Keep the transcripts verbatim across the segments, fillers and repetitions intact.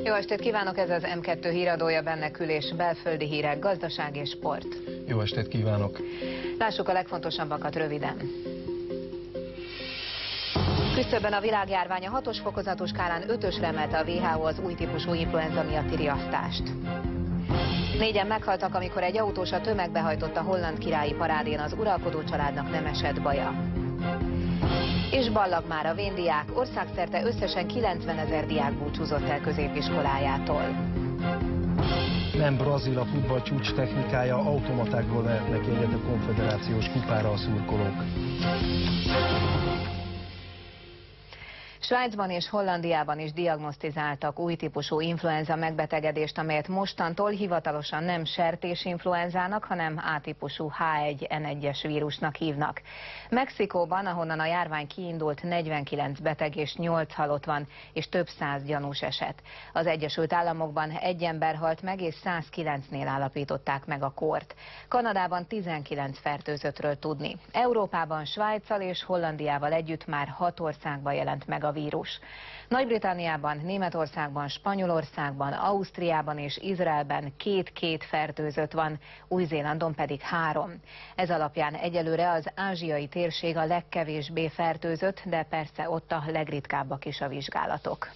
Jó estét kívánok, ez az M kettő híradója, benne külés, belföldi hírek, gazdaság és sport. Jó estét kívánok! Lássuk a legfontosabbakat röviden. Küszöbben a világjárvány, a hatos fokozatú skálán ötösre emelte a vé há o az új típusú influenza miatti riasztást. Négyen meghaltak, amikor egy autós a tömegbe hajtott a holland királyi parádén, az uralkodó családnak nem esett baja. És ballag már a véndiák, országszerte összesen kilencvenezer diák búcsúzott el középiskolájától. Nem brazil a futball csúcs technikája, automatákból vehetnek jegyet a konfederációs kupára a szurkolók. Svájcban és Hollandiában is diagnosztizáltak új típusú influenza megbetegedést, amelyet mostantól hivatalosan nem sertésinfluenzának, hanem A típusú H egy N egyes vírusnak hívnak. Mexikóban, ahonnan a járvány kiindult, negyvenkilenc beteg és nyolc halott van, és több száz gyanús eset. Az Egyesült Államokban egy ember halt meg, és százkilencnél állapították meg a kort. Kanadában tizenkilenc fertőzöttről tudni. Európában Svájccal és Hollandiával együtt már hat országban jelent meg a vírus. Nagy-Britanniában, Németországban, Spanyolországban, Ausztriában és Izraelben két-két fertőzött van, Új-Zélandon pedig három. Ez alapján egyelőre az ázsiai térség a legkevésbé fertőzött, de persze ott a legritkábbak is a vizsgálatok.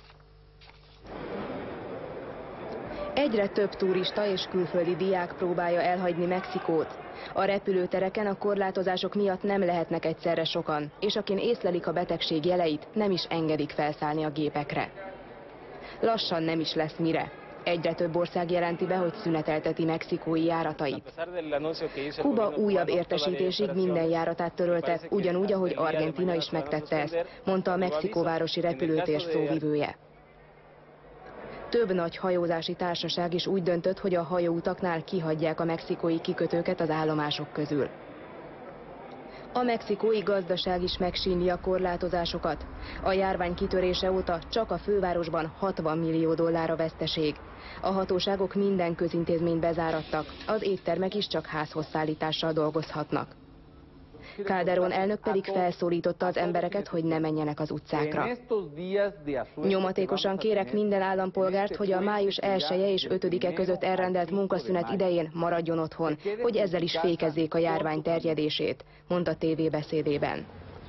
Egyre több turista és külföldi diák próbálja elhagyni Mexikót. A repülőtereken a korlátozások miatt nem lehetnek egyszerre sokan, és akin észlelik a betegség jeleit, nem is engedik felszállni a gépekre. Lassan nem is lesz mire. Egyre több ország jelenti be, hogy szünetelteti mexikói járatait. Kuba újabb értesítésig minden járatát törölte, ugyanúgy, ahogy Argentína is megtette ezt, mondta a mexikóvárosi repülőtér szóvivője. Több nagy hajózási társaság is úgy döntött, hogy a hajóutaknál kihagyják a mexikói kikötőket az állomások közül. A mexikói gazdaság is megsínli a korlátozásokat. A járvány kitörése óta csak a fővárosban hatvan millió dollár a veszteség. A hatóságok minden közintézményt bezárattak, az éttermek is csak házhozszállítással dolgozhatnak. Calderón elnök pedig felszólította az embereket, hogy ne menjenek az utcákra. Nyomatékosan kérek minden állampolgárt, hogy a május elseje és ötödike között elrendelt munkaszünet idején maradjon otthon, hogy ezzel is fékezzék a járvány terjedését, mondta tévébeszédében.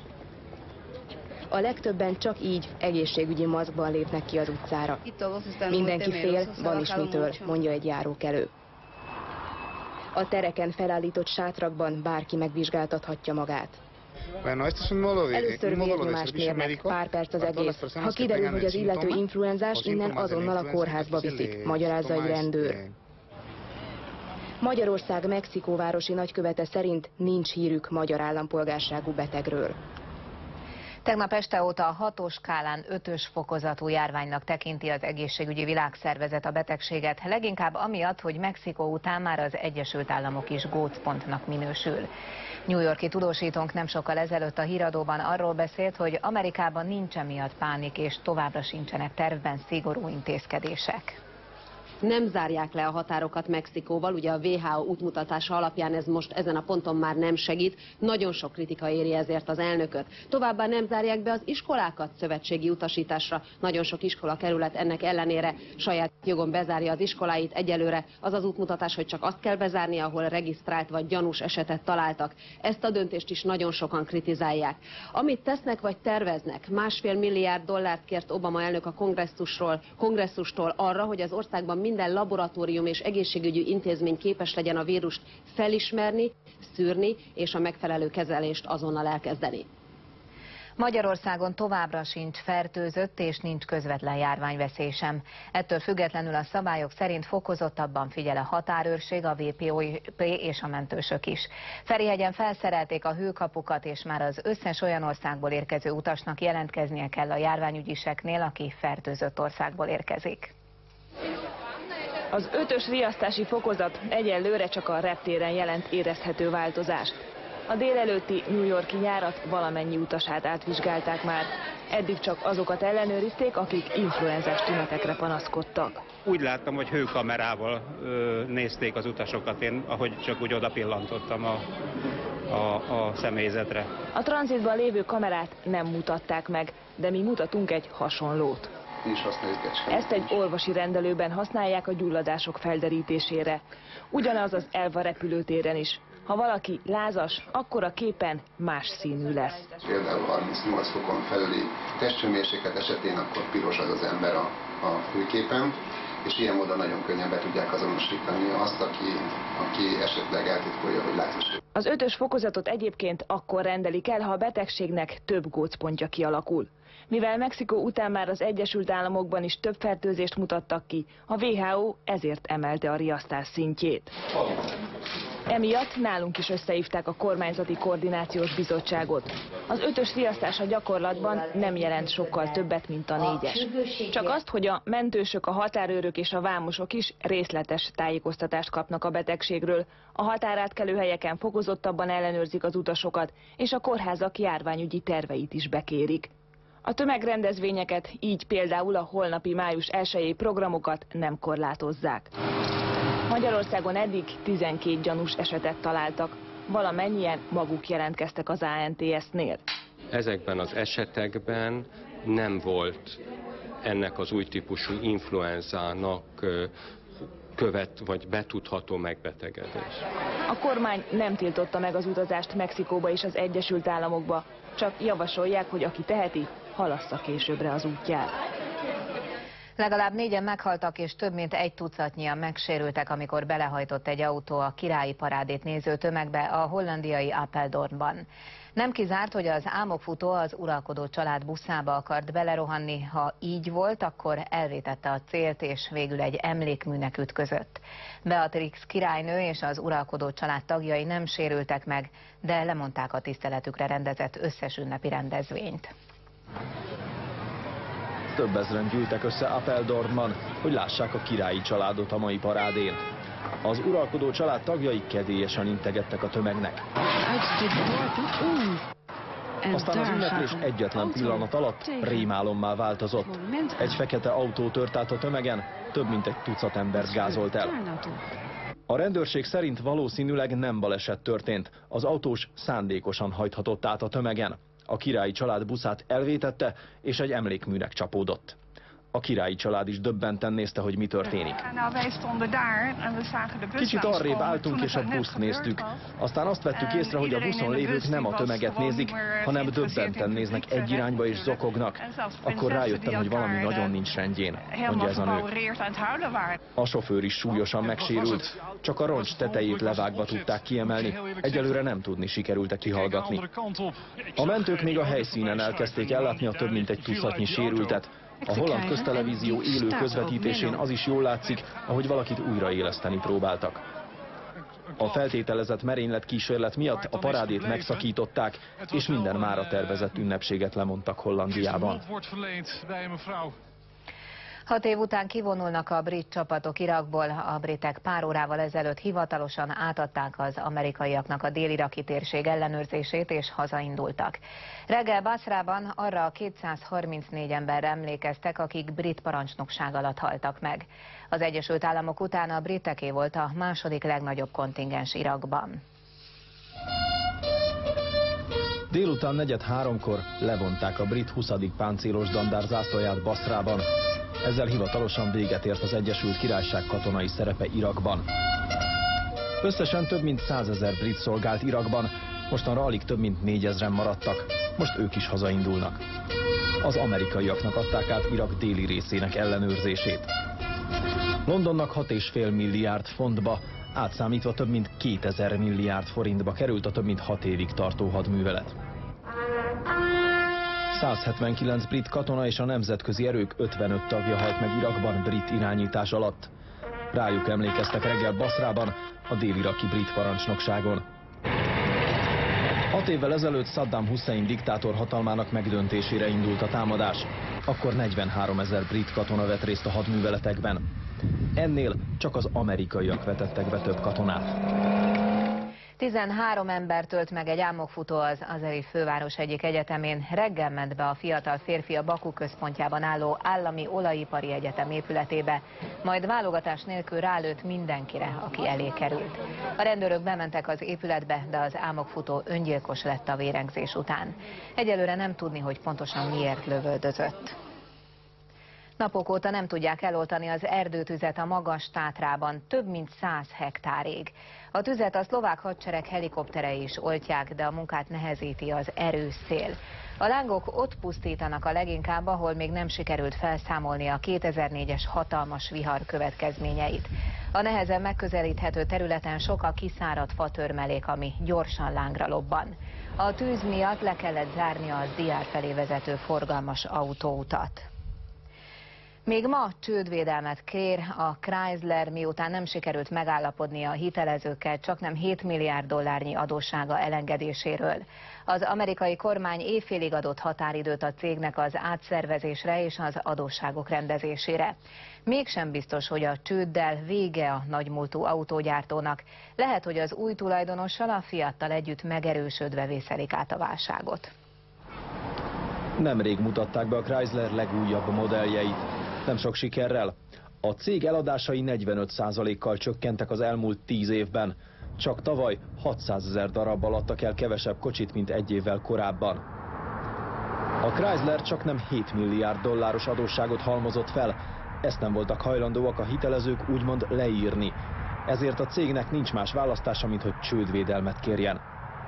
A legtöbben csak így egészségügyi maszkban lépnek ki az utcára. Mindenki fél, van is mitől, mondja egy járókelő. A tereken felállított sátrakban bárki megvizsgáltathatja magát. Először vérnyomást mérnek, pár perc az egész. Ha kiderül, hogy az illető influenzás, innen azonnal a kórházba viszik, magyarázza egy rendőr. Magyarország Mexikóvárosi nagykövete szerint nincs hírük magyar állampolgárságú betegről. Tegnap este óta a hatos skálán ötös fokozatú járványnak tekinti az Egészségügyi Világszervezet a betegséget, leginkább amiatt, hogy Mexikó után már az Egyesült Államok is gócpontnak minősül. New York-i tudósítónk nem sokkal ezelőtt a híradóban arról beszélt, hogy Amerikában nincs emiatt pánik, és továbbra sincsenek tervben szigorú intézkedések. Nem zárják le a határokat Mexikóval, ugye a vé há o útmutatása alapján ez most ezen a ponton már nem segít, nagyon sok kritika éri ezért az elnököt. Továbbá nem zárják be az iskolákat szövetségi utasításra, nagyon sok iskolakerület ennek ellenére saját jogon bezárja az iskoláit, egyelőre az az útmutatás, hogy csak azt kell bezárni, ahol regisztrált vagy gyanús esetet találtak. Ezt a döntést is nagyon sokan kritizálják. Amit tesznek vagy terveznek, másfél milliárd dollárt kért Obama elnök a kongresszusról, kongresszustól arra, hogy az országban minden laboratórium és egészségügyi intézmény képes legyen a vírust felismerni, szűrni és a megfelelő kezelést azonnal elkezdeni. Magyarországon továbbra sincs fertőzött és nincs közvetlen járványveszély sem. Ettől függetlenül a szabályok szerint fokozottabban figyel a határőrség, a vé pé o és a mentősök is. Ferihegyen felszerelték a hőkapukat, és már az összes olyan országból érkező utasnak jelentkeznie kell a járványügyiseknél, aki fertőzött országból érkezik. Az ötös riasztási fokozat egyelőre csak a reptéren jelent érezhető változást. A délelőtti New York-i járat valamennyi utasát átvizsgálták már. Eddig csak azokat ellenőrizték, akik influenzás tünetekre panaszkodtak. Úgy láttam, hogy hőkamerával ö, nézték az utasokat, én ahogy csak úgy oda pillantottam a, a, a személyzetre. A tranzitban lévő kamerát nem mutatták meg, de mi mutatunk egy hasonlót. mi is használjuk Kecskeméten. Ezt egy orvosi rendelőben használják a gyulladások felderítésére. Ugyanaz az Elva repülőtéren is. Ha valaki lázas, akkor a képen más színű lesz. Például harmincnyolc fokon felüli testhőmérséklet esetén akkor piros az az ember a, a főképen, és ilyen módon nagyon könnyen be tudják azonosítani azt, aki, aki esetleg eltitkolja, hogy lázas. Az ötös fokozatot egyébként akkor rendelik el, ha a betegségnek több gócpontja kialakul. Mivel Mexikó után már az Egyesült Államokban is több fertőzést mutattak ki, a vé há ó ezért emelte a riasztás szintjét. Emiatt nálunk is összehívták a kormányzati koordinációs bizottságot. Az ötös riasztás a gyakorlatban nem jelent sokkal többet, mint a négyes. Csak azt, hogy a mentősök, a határőrök és a vámosok is részletes tájékoztatást kapnak a betegségről. A határátkelő helyeken fokozottabban ellenőrzik az utasokat, és a kórházak járványügyi terveit is bekérik. A tömegrendezvényeket, így például a holnapi május elsejei programokat nem korlátozzák. Magyarországon eddig tizenkét gyanús esetet találtak, valamennyien maguk jelentkeztek az á en té es-nél. Ezekben az esetekben nem volt ennek az új típusú influenzának követ vagy betudható megbetegedés. A kormány nem tiltotta meg az utazást Mexikóba és az Egyesült Államokba, csak javasolják, hogy aki teheti, halassza későbbre az útját. Legalább négyen meghaltak és több mint egy tucatnyian megsérültek, amikor belehajtott egy autó a királyi parádét néző tömegbe a hollandiai Apeldoornban. Nem kizárt, hogy az álmokfutó az uralkodó család buszába akart belerohanni, ha így volt, akkor elvétette a célt és végül egy emlékműnek ütközött. Beatrix királynő és az uralkodó család tagjai nem sérültek meg, de lemondták a tiszteletükre rendezett összes ünnepi rendezvényt. Több ezren gyűltek össze Apeldoornban, hogy lássák a királyi családot a mai parádén. Az uralkodó család tagjai kedélyesen integettek a tömegnek. Aztán az ünneplés egyetlen pillanat alatt rémálommá változott. Egy fekete autó tört át a tömegen, több mint egy tucat embert gázolt el. A rendőrség szerint valószínűleg nem baleset történt, az autós szándékosan hajthatott át a tömegen. A királyi család buszát elvétette, és egy emlékműnek csapódott. A királyi család is döbbenten nézte, hogy mi történik. Kicsit arrébb álltunk és a buszt néztük. Aztán azt vettük észre, hogy a buszon lévők nem a tömeget nézik, hanem döbbenten néznek egy irányba és zokognak. Akkor rájöttem, hogy valami nagyon nincs rendjén, mondja ez a nő. A sofőr is súlyosan megsérült. Csak a roncs tetejét levágva tudták kiemelni. Egyelőre nem tudni sikerült-e kihallgatni. A mentők még a helyszínen elkezdték ellátni a több mint egy tucatnyi sérültet. A holland köztelevízió élő közvetítésén az is jól látszik, ahogy valakit újraéleszteni próbáltak. A feltételezett merénylet kísérlet miatt a parádét megszakították, és minden mára tervezett ünnepséget lemondtak Hollandiában. Hat év után kivonulnak a brit csapatok Irakból. A britek pár órával ezelőtt hivatalosan átadták az amerikaiaknak a dél-iraki térség ellenőrzését és hazaindultak. Reggel Basrában arra a kétszázharmincnégy emberre emlékeztek, akik brit parancsnokság alatt haltak meg. Az Egyesült Államok után a briteké volt a második legnagyobb kontingens Irakban. Délután negyed háromkor levonták a brit huszadik páncélos dandár zászlaját Basrában. Ezzel hivatalosan véget ért az Egyesült Királyság katonai szerepe Irakban. Összesen több mint százezer brit szolgált Irakban, mostanra alig több mint négyezren maradtak, most ők is hazaindulnak. Az amerikaiaknak adták át Irak déli részének ellenőrzését. Londonnak hat egész öt milliárd fontba, átszámítva több mint kétezer milliárd forintba került a több mint hat évig tartó hadművelet. száz hetvenkilenc brit katona és a nemzetközi erők ötvenöt tagja halt meg Irakban brit irányítás alatt. Rájuk emlékeztek reggel Basrában, a dél-iraki brit parancsnokságon. Hat évvel ezelőtt Saddam Hussein diktátor hatalmának megdöntésére indult a támadás. Akkor negyvenháromezer brit katona vett részt a hadműveletekben. Ennél csak az amerikaiak vetettek be több katonát. tizenhárom ember tölt meg egy álmokfutó az azeri főváros egyik egyetemén. Reggel ment be a fiatal férfi a Baku központjában álló állami olajipari egyetem épületébe, majd válogatás nélkül rálőtt mindenkire, aki elé került. A rendőrök bementek az épületbe, de az álmokfutó öngyilkos lett a vérengzés után. Egyelőre nem tudni, hogy pontosan miért lövöldözött. Napok óta nem tudják eloltani az erdőtüzet a Magas Tátrában, több mint száz hektárég. A tüzet a szlovák hadsereg helikopterei is oltják, de a munkát nehezíti az erős szél. A lángok ott pusztítanak a leginkább, ahol még nem sikerült felszámolni a kétezer-négyes hatalmas vihar következményeit. A nehezen megközelíthető területen sok a kiszáradt fatörmelék, ami gyorsan lángra lobban. A tűz miatt le kellett zárni a Zdiár felé vezető forgalmas autóutat. Még ma csődvédelmet kér a Chrysler, miután nem sikerült megállapodni a hitelezőkkel csaknem hét milliárd dollárnyi adóssága elengedéséről. Az amerikai kormány éjfélig adott határidőt a cégnek az átszervezésre és az adósságok rendezésére. Mégsem biztos, hogy a csőddel vége a nagymúltú autógyártónak. Lehet, hogy az új tulajdonossal, a Fiattal együtt megerősödve vészelik át a válságot. Nemrég mutatták be a Chrysler legújabb modelljeit. Nem sok sikerrel. A cég eladásai negyvenöt százalékkal csökkentek az elmúlt tíz évben. Csak tavaly hatszázezer darabbal adtak el kevesebb kocsit, mint egy évvel korábban. A Chrysler csak nem hét milliárd dolláros adósságot halmozott fel. Ezt nem voltak hajlandóak a hitelezők úgymond leírni. Ezért a cégnek nincs más választása, mint hogy csődvédelmet kérjen.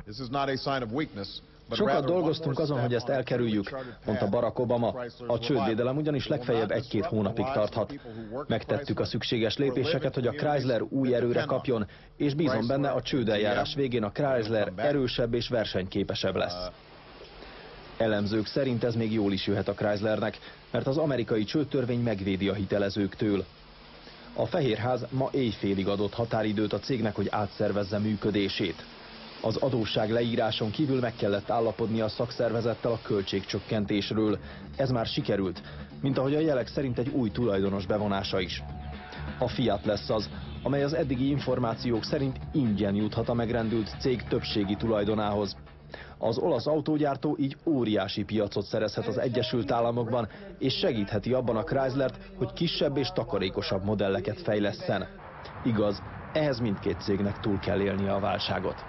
Sokat dolgoztunk azon, hogy ezt elkerüljük, mondta Barack Obama. A csődvédelem ugyanis legfeljebb egy-két hónapig tarthat. Megtettük a szükséges lépéseket, hogy a Chrysler új erőre kapjon, és bízom benne, a csődeljárás végén a Chrysler erősebb és versenyképesebb lesz. Elemzők szerint ez még jól is jöhet a Chryslernek, mert az amerikai csődtörvény megvédi a hitelezőktől. A Fehérház ma éjfélig adott határidőt a cégnek, hogy átszervezze működését. Az adósság leíráson kívül meg kellett állapodni a szakszervezettel a költségcsökkentésről. Ez már sikerült, mint ahogy a jelek szerint egy új tulajdonos bevonása is. A Fiat lesz az, amely az eddigi információk szerint ingyen juthat a megrendült cég többségi tulajdonához. Az olasz autógyártó így óriási piacot szerezhet az Egyesült Államokban, és segítheti abban a Chryslert, hogy kisebb és takarékosabb modelleket fejlesszen. Igaz, ehhez mindkét cégnek túl kell élnie a válságot.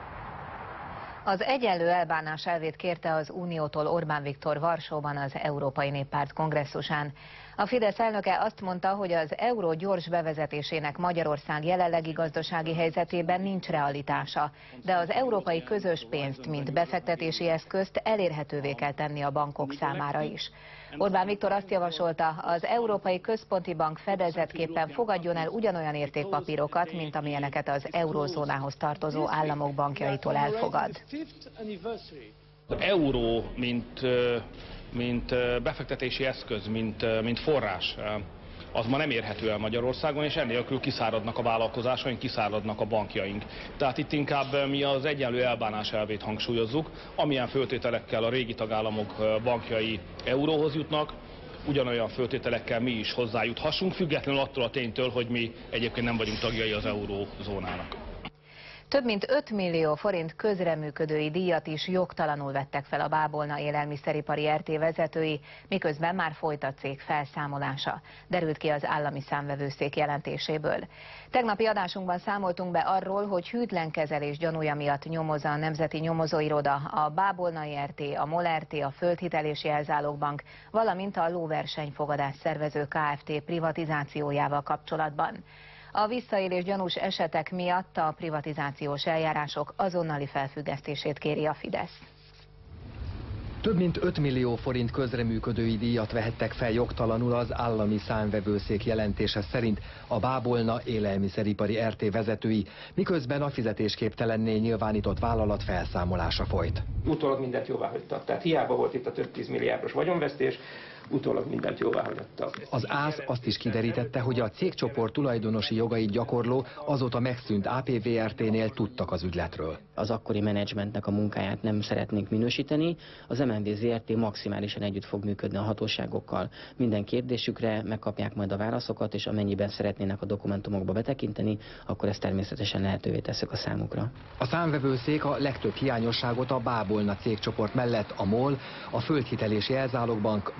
Az egyenlő elbánás elvét kérte az Uniótól Orbán Viktor Varsóban az Európai Néppárt kongresszusán. A Fidesz elnöke azt mondta, hogy az euró gyors bevezetésének Magyarország jelenlegi gazdasági helyzetében nincs realitása, de az európai közös pénzt, mint befektetési eszközt elérhetővé kell tenni a bankok számára is. Orbán Viktor azt javasolta, az Európai Központi Bank fedezetképpen fogadjon el ugyanolyan értékpapírokat, mint amilyeneket az eurózónához tartozó államok bankjaitól elfogad. Az euró, mint, mint befektetési eszköz, mint, mint forrás, az ma nem érhető el Magyarországon, és ennélkül kiszáradnak a vállalkozásaink, kiszáradnak a bankjaink. Tehát itt inkább mi az egyenlő elbánás elvét hangsúlyozzuk, amilyen föltételekkel a régi tagállamok bankjai euróhoz jutnak, ugyanolyan föltételekkel mi is hozzájuthassunk, függetlenül attól a ténytől, hogy mi egyébként nem vagyunk tagjai az eurózónának. Több mint öt millió forint közreműködői díjat is jogtalanul vettek fel a Bábolna élelmiszeripari er té vezetői, miközben már folyt a cég felszámolása, derült ki az állami számvevőszék jelentéséből. Tegnapi adásunkban számoltunk be arról, hogy hűtlen kezelés gyanúja miatt nyomozza a Nemzeti Nyomozóiroda, a Bábolnai er té, a MOL er té, a Földhitelési Elzálogbank, valamint a Lóversenyfogadás Szervező Kft. Privatizációjával kapcsolatban. A visszaélés gyanús esetek miatt a privatizációs eljárások azonnali felfüggesztését kéri a Fidesz. Több mint öt millió forint közreműködői díjat vehettek fel jogtalanul az állami számvevőszék jelentése szerint a Bábolna élelmiszeripari er té vezetői, miközben a fizetésképtelenné nyilvánított vállalat felszámolása folyt. Utólag mindent jóváhagytak, tehát hiába volt itt a több tíz milliárdos vagyonvesztés, utólag mindent jóváhagytak. Az ÁSZ azt is kiderítette, hogy a cégcsoport tulajdonosi jogait gyakorló, azóta megszűnt á pé vé er té-nél tudtak az ügyletről. Az akkori menedzsmentnek a munkáját nem szeretnénk minősíteni, az em en vé zé er té maximálisan együtt fog működni a hatóságokkal. Minden kérdésükre megkapják majd a válaszokat, és amennyiben szeretnének a dokumentumokba betekinteni, akkor ezt természetesen lehetővé tesszük a számukra. A számvevőszék a legtöbb hiányosságot a Bábolna cégcsoport mellett a MOL, a Földhitelési Elzálogbank, valamint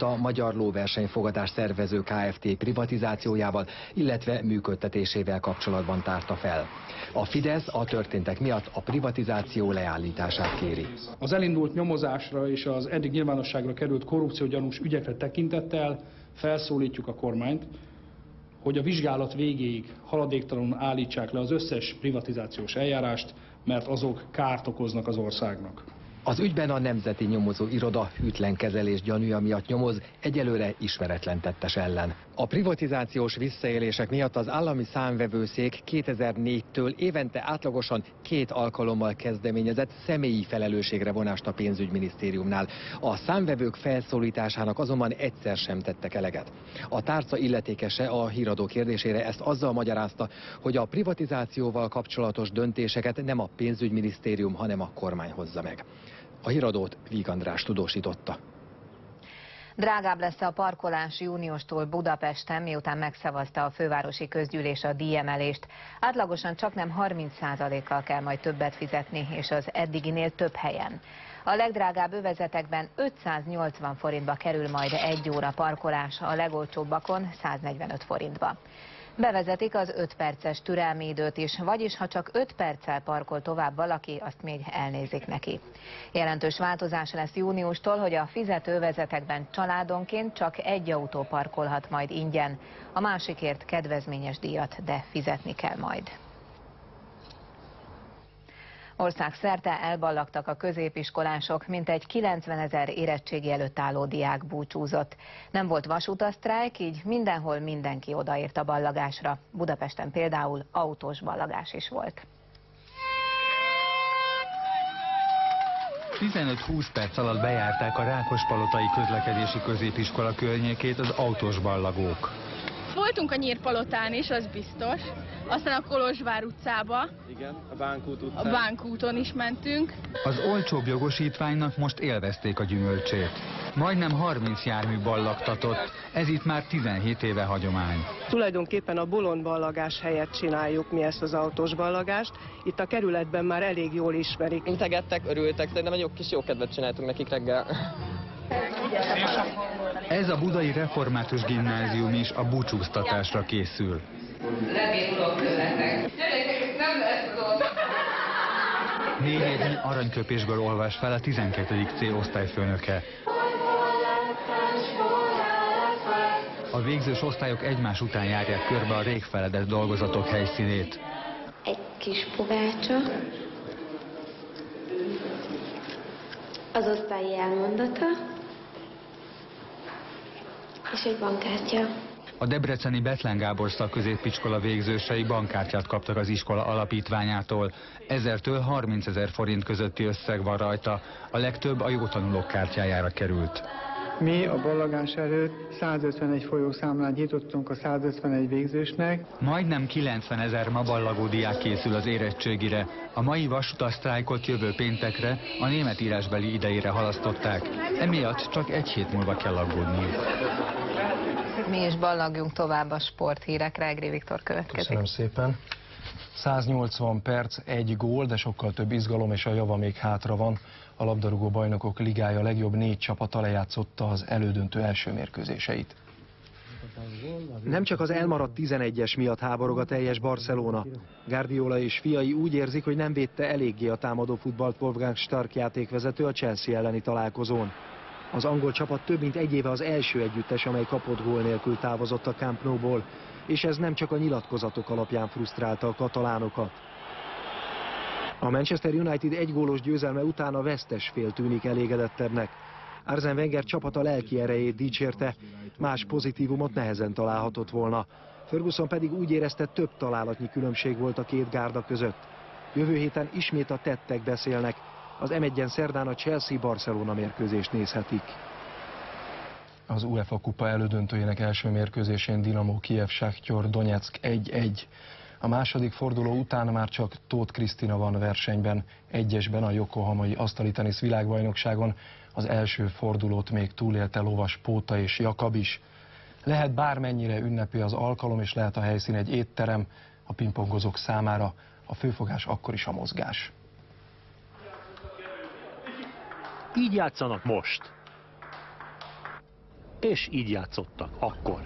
a Magyar Lóversenyfogadás Szervező Kft. Privatizációjával, illetve működtetésével kapcsolatban tárta fel. A Fidesz a történtek miatt a privatizáció leállítását kéri. Az elindult nyomozásra és az eddig nyilvánosságra került korrupciógyanús ügyekre tekintettel felszólítjuk a kormányt, hogy a vizsgálat végéig haladéktalanul állítsák le az összes privatizációs eljárást, mert azok kárt okoznak az országnak. Az ügyben a Nemzeti Nyomozó Iroda hűtlen kezelés gyanúja miatt nyomoz, egyelőre ismeretlen tettes ellen. A privatizációs visszaélések miatt az állami számvevőszék kétezer-négytől évente átlagosan két alkalommal kezdeményezett személyi felelősségre vonást a pénzügyminisztériumnál. A számvevők felszólításának azonban egyszer sem tettek eleget. A tárca illetékese a Híradó kérdésére ezt azzal magyarázta, hogy a privatizációval kapcsolatos döntéseket nem a pénzügyminisztérium, hanem a kormány hozza meg. A Híradót Víg András tudósította. Drágább lesz a parkolás júniustól Budapesten, miután megszavazta a fővárosi közgyűlés a díjemelést. Átlagosan csaknem harminc százalékkal kell majd többet fizetni, és az eddiginél több helyen. A legdrágább övezetekben ötszáznyolcvan forintba kerül majd egy óra parkolás, a legolcsóbbakon száznegyvenöt forintba. Bevezetik az öt perces türelmi időt is, vagyis ha csak öt perccel parkol tovább valaki, azt még elnézik neki. Jelentős változás lesz júniustól, hogy a fizetővezetekben családonként csak egy autó parkolhat majd ingyen, a másikért kedvezményes díjat, de fizetni kell majd. Országszerte elballagtak a középiskolások, mintegy kilencvenezer érettségi előtt álló diák búcsúzott. Nem volt vasútasztrájk, így mindenhol mindenki odaért a ballagásra. Budapesten például autós ballagás is volt. tizenöt-húsz perc alatt bejárták a Rákospalotai közlekedési középiskola környékét az autós ballagók. Voltunk a Nyírpalotán is, az biztos. Aztán a Kolozsvár utcába. Igen, a Bánkút utcán. A Bánkúton is mentünk. Az olcsóbb jogosítványnak most élvezték a gyümölcsét. Majdnem harminc jármű ballagtatott, ez itt már tizenhét éve hagyomány. Tulajdonképpen a bolond ballagás helyett csináljuk mi ezt az autós ballagást. Itt a kerületben már elég jól ismerik. Integettek, örültek, szerintem egy jó kis jó kedvet csináltunk nekik reggel. Ez a budai református gimnázium is a búcsúztatásra készül. Lebénulok tőletek. Gyerekek, nem lesz az. Négy évnyi aranyköpésből olvas fel a tizenkettedik C osztályfőnöke. A végzős osztályok egymás után járják körbe a rég feledett dolgozatok helyszínét. Egy kis pogácsa, az osztályi elmondata, és egy bankkártya. A debreceni Bethlen Gábor szakközépiskola végzősei bankkártyát kaptak az iskola alapítványától. Ezertől harmincezer forint közötti összeg van rajta, a legtöbb a jó tanulók kártyájára került. Mi a ballagás előtt százötvenegy folyószámlát nyitottunk a százötvenegy végzősnek. Majdnem kilencvenezer ma ballagó diák készül az érettségire. A mai vasutasztrájkot jövő péntekre, a német írásbeli idejére halasztották. Emiatt csak egy hét múlva kell aggódniuk. Mi is ballagjunk tovább a sporthírekre, Egri Viktor következik. Köszönöm szépen. száznyolcvan perc, egy gól, de sokkal több izgalom, és a java még hátra van. A labdarúgó bajnokok ligája legjobb négy csapata lejátszotta az elődöntő első mérkőzéseit. Nem csak az elmaradt tizenegyes miatt háborog a teljes Barcelona. Guardiola és fiai úgy érzik, hogy nem védte eléggé a támadó futballt Wolfgang Stark játékvezető a Chelsea elleni találkozón. Az angol csapat több mint egy éve az első együttes, amely kapott gól nélkül távozott a Camp Nou-ból, és ez nem csak a nyilatkozatok alapján frusztrálta a katalánokat. A Manchester United egy gólos győzelme után a vesztes fél tűnik elégedettebbnek. Arsene Wenger csapata lelki erejét dicsérte, más pozitívumot nehezen találhatott volna. Ferguson pedig úgy érezte, több találatnyi különbség volt a két gárda között. Jövő héten ismét a tettek beszélnek, az em egyen szerdán a Chelsea-Barcelona mérkőzést nézhetik. Az UEFA kupa elődöntőjének első mérkőzésén Dinamo Kijev Sakhtar Donetsk egy egy. A második forduló után már csak Tóth Krisztina van versenyben, egyesben a Yokohamai asztali tenisz világbajnokságon. Az első fordulót még túlélte lovas Póta és Jakab is. Lehet bármennyire ünnepi az alkalom, és lehet a helyszín egy étterem a pingpongozók számára. A főfogás akkor is a mozgás. Így játszanak most. és így játszottak akkor.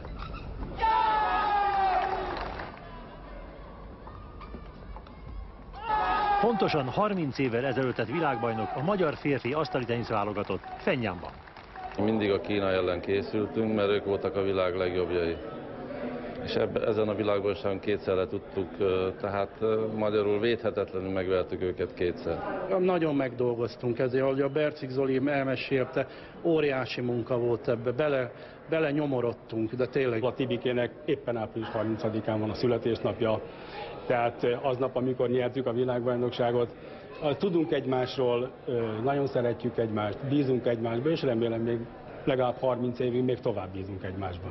Pontosan harminc évvel ezelőtt lett világbajnok a magyar férfi asztali tenisz válogatott Fenyánban. Mindig a Kína ellen készültünk, mert ők voltak a világ legjobbjai. És ebbe, ezen a világbajnokságon kétszerre tudtuk, tehát magyarul védhetetlenül megvertük őket kétszer. Nagyon megdolgoztunk ezért, ahogy a Bercik Zoli elmesélte, óriási munka volt ebbe, bele, bele nyomorodtunk, de tényleg. A Tibikének éppen április harmincadikán van a születésnapja, tehát aznap, amikor nyertük a világbajnokságot, tudunk egymásról, nagyon szeretjük egymást, bízunk egymásban, és remélem még legalább harminc évig még tovább bízunk egymásban.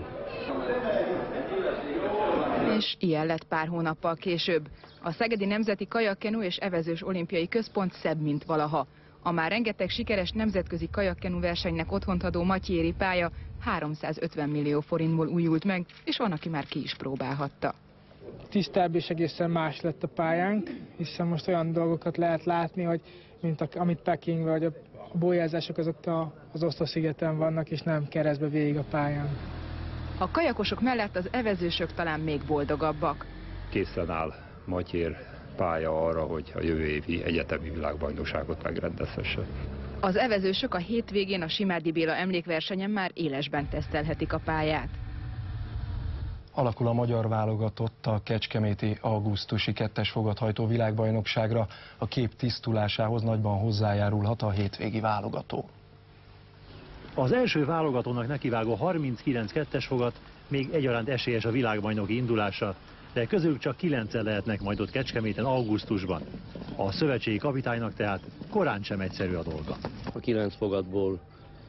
És ilyen lett pár hónappal később. A Szegedi Nemzeti Kajakkenu és Evezős Olimpiai Központ szebb, mint valaha. A már rengeteg sikeres nemzetközi kajakkenu versenynek otthont adó Matyéri pálya háromszázötven millió forintból újult meg, és van, aki már ki is próbálhatta. Tisztább és egészen más lett a pályánk, hiszen most olyan dolgokat lehet látni, hogy mint a, amit Pekingben, vagy a bolyázások azok a, az Osztó-szigeten vannak, és nem keresztbe végig a pályán. A kajakosok mellett az evezősök talán még boldogabbak. Készen áll Matyér pálya arra, hogy a jövő évi egyetemi világbajnokságot megrendezhesse. Az evezősök a hétvégén a Simádi Béla emlékversenyen már élesben tesztelhetik a pályát. Alakul a magyar válogatott a kecskeméti augusztusi kettes fogathajtó világbajnokságra. A kép tisztulásához nagyban hozzájárulhat a hétvégi válogató. Az első válogatónak nekivágó harminckilenc kettes fogat még egyaránt esélyes a világbajnoki indulásra, de közülük csak kilencen lehetnek majd ott Kecskeméten augusztusban. A szövetségi kapitánynak tehát korán sem egyszerű a dolga. A kilenc fogatból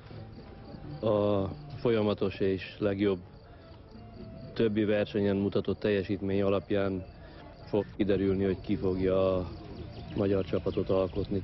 a folyamatos és legjobb többi versenyen mutatott teljesítmény alapján fog kiderülni, hogy ki fogja a magyar csapatot alkotni.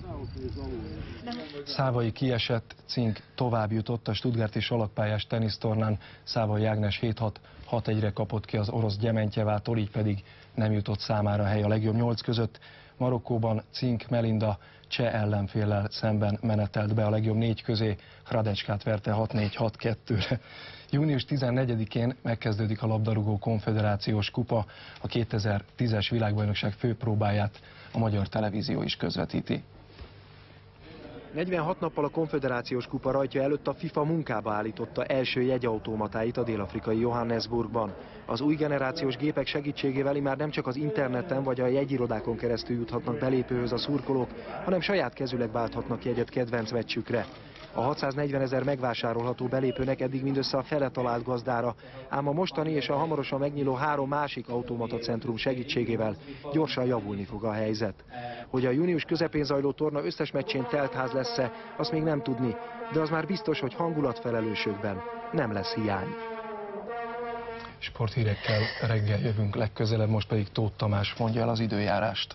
Szávai kiesett, Cink tovább jutott a stuttgarti salakpályás tenisztornán. Szávai Ágnes hét hat hat egyre kapott ki az orosz Gyementjevától, így pedig nem jutott számára hely a legjobb nyolc között. Marokkóban Cink Melinda cseh ellenféllel szemben menetelt be a legjobb négy közé, Hradecskát verte hat négy hat kettőre. június tizennegyedikén megkezdődik a labdarúgó konfederációs kupa, a kétezer-tízes világbajnokság főpróbáját a magyar televízió is közvetíti. negyvenhat nappal a konfederációs kupa rajtja előtt a FIFA munkába állította első jegyautomatáit a dél-afrikai Johannesburgban. Az új generációs gépek segítségével már nem csak az interneten vagy a jegyirodákon keresztül juthatnak belépőhöz a szurkolók, hanem saját kezüleg válthatnak jegyet kedvenc meccsükre. A hatszáznegyvenezer megvásárolható belépőnek eddig mindössze a fele talált gazdára, ám a mostani és a hamarosan megnyíló három másik automatacentrum segítségével gyorsan javulni fog a helyzet. Hogy a június közepén zajló torna összes meccsén teltház lesz-e, azt még nem tudni, de az már biztos, hogy hangulatfelelősökben nem lesz hiány. Sporthírekkel reggel jövünk legközelebb, most pedig Tóth Tamás mondja el az időjárást.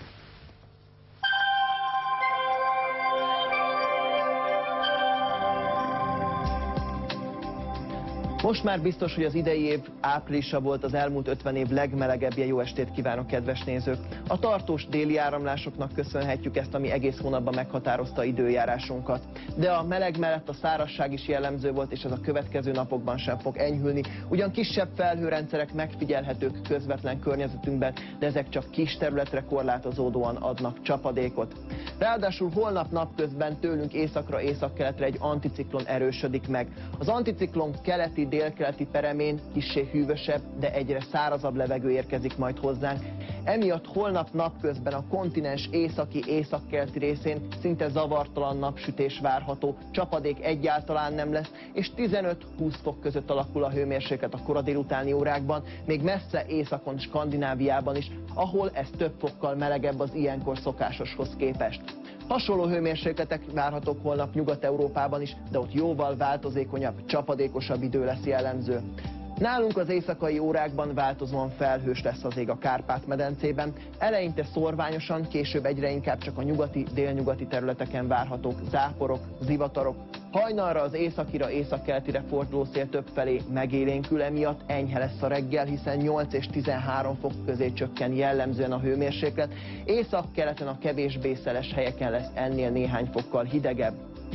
Most már biztos, hogy az idei év áprilisa volt az elmúlt ötven év legmelegebbje. Jó estét kívánok, kedves nézők! A tartós déli áramlásoknak köszönhetjük ezt, ami egész hónapban meghatározta időjárásunkat. De a meleg mellett a szárazság is jellemző volt, és ez a következő napokban sem fog enyhülni. Ugyan kisebb felhőrendszerek megfigyelhetők közvetlen környezetünkben, de ezek csak kis területre korlátozódóan adnak csapadékot. Ráadásul holnap napközben tőlünk északra, északkeletre egy anticiklon erősödik meg. Az anticiklon keleti, délkeleti peremén kissé hűvösebb, de egyre szárazabb levegő érkezik majd hozzánk. Emiatt holnap napközben a kontinens északi, északkeleti részén szinte zavartalan napsütés várható, csapadék egyáltalán nem lesz, és tizenöt-húsz fok között alakul a hőmérséklet a kora délutáni órákban, még messze északon, Skandináviában is, ahol ez több fokkal melegebb az ilyenkor szokásoshoz képest. Hasonló hőmérsékletek várhatók holnap Nyugat-Európában is, de ott jóval változékonyabb, csapadékosabb idő lesz jellemző. Nálunk az éjszakai órákban változóan felhős lesz az ég a Kárpát-medencében, eleinte szórványosan, később egyre inkább csak a nyugati, délnyugati területeken várhatók záporok, zivatarok. Hajnalra az északira, északkeletire forduló szél többfelé megélénkül, emiatt enyhe lesz a reggel, hiszen nyolc és tizenhárom fok közé csökken jellemzően a hőmérséklet, északkeleten a kevésbé szeles helyeken lesz ennél néhány fokkal hidegebb.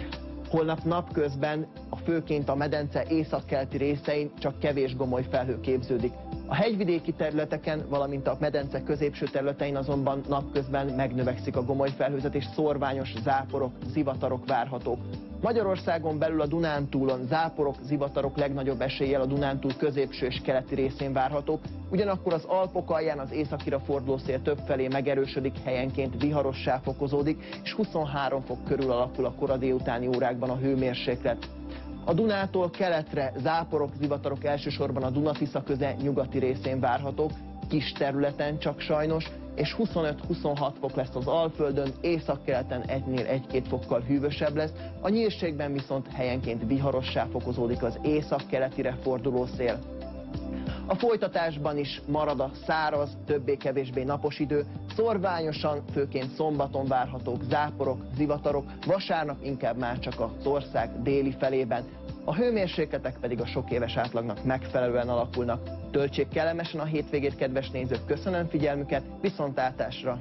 Holnap napközben a főként a medence északkeleti részein csak kevés gomoly felhő képződik. A hegyvidéki területeken, valamint a medence középső területein azonban napközben megnövekszik a gomoly felhőzet, és szórványos záporok, zivatarok várhatók. Magyarországon belül a Dunántúlon záporok, zivatarok legnagyobb eséllyel a Dunántúl középső és keleti részén várhatók, ugyanakkor az Alpok alján az északira forduló szél többfelé megerősödik, helyenként viharossá fokozódik, és huszonhárom fok körül alakul a kora délutáni órákban a hőmérséklet. A Dunától keletre záporok, zivatarok elsősorban a Duna-Tisza köze nyugati részén várhatók, kis területen csak sajnos, és huszonöt-huszonhat fok lesz az Alföldön, északkeleten egynél egy-két fokkal hűvösebb lesz, a nyírségben viszont helyenként viharossá fokozódik az északkeletire forduló szél. A folytatásban is marad a száraz, többé-kevésbé napos idő, szorványosan, főként szombaton várhatók záporok, zivatarok, vasárnap inkább már csak az ország déli felében. A hőmérsékletek pedig a sok éves átlagnak megfelelően alakulnak. Töltsék kellemesen a hétvégét, kedves nézők, köszönöm figyelmüket, viszontlátásra!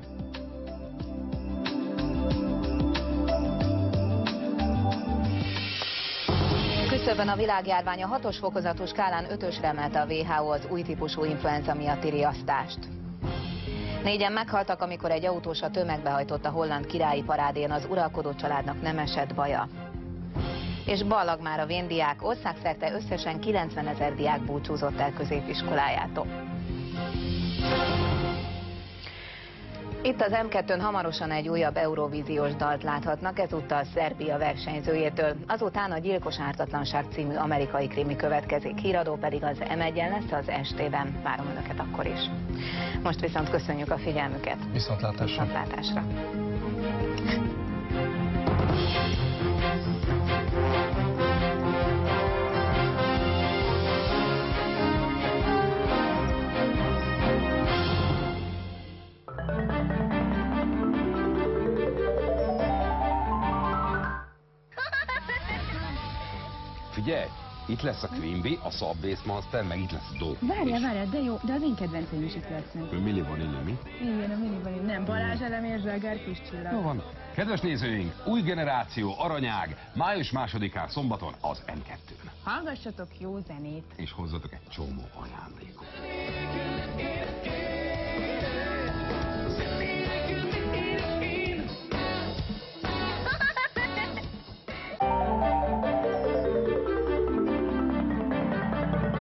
Küszöbön a világjárvány, a hatos fokozatú skálán ötösre emelte a vé há ó az új típusú influenza miatti riasztást. Négyen meghaltak, amikor egy autós a tömegbe hajtott a holland királyi parádén, az uralkodó családnak nem esett baja. És ballag már a véndiák, országszerte összesen kilencvenezer diák búcsúzott el középiskolájától. Itt az em kettőn hamarosan egy újabb eurovíziós dalt láthatnak, ezúttal Szerbia versenyzőjétől. Azután a Gyilkos ártatlanság című amerikai krimi következik, híradó pedig az em egyen lesz az es tében. Várom önöket akkor is. Most viszont köszönjük a figyelmüket. Viszontlátásra. Viszontlátásra. Figyelj, itt lesz a Quimby, a Subway Monster, meg itt lesz a Dog. Várjál, várjál, de jó, de az én kedvenceim is itt lesznek. Milli Vanilli, mi? Igen, a Milli Vanilli. Nem, Balázs Elemér, Zsagár, Kis Csillag. Jó van. Kedves nézőink, új generáció, aranyág, május másodikán szombaton az em kettőn. Hallgassatok jó zenét. És hozzatok egy csomó ajándékot.